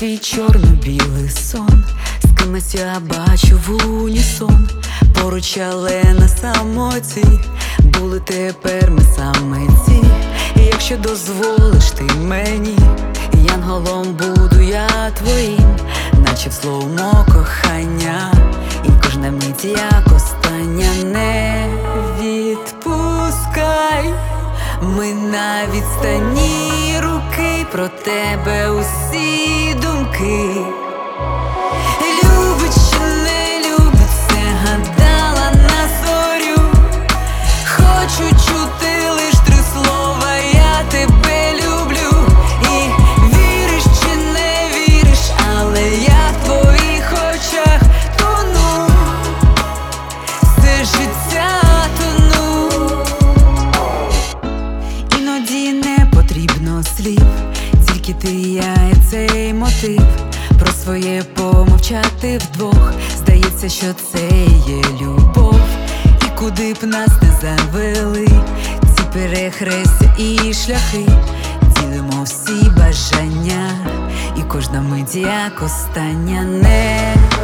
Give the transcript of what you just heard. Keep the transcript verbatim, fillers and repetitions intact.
твій чорно-білий сон, з кимось я бачу в унісон, поруч, але на самоті, були тепер ми самиці. І якщо дозволиш ти мені, янголом буду я твоїм, наче в слоумо кохання, і кожна мить як остання. Не відпускай, ми на відстані руки, про тебе усі думки. Любить чи не любить, все гадала на зорю. Хочу чути лиш три слова: я тебе люблю. І віриш чи не віриш, але я в твоїх очах тону, все життя тону. Іноді не потрібно слів, тільки ти, я і цей мотив. Про своє помовчати вдвох, здається, що це є любов. І куди б нас не завели ці перехрестя і шляхи, ділимо всі бажання, і кожна мить як остання. Не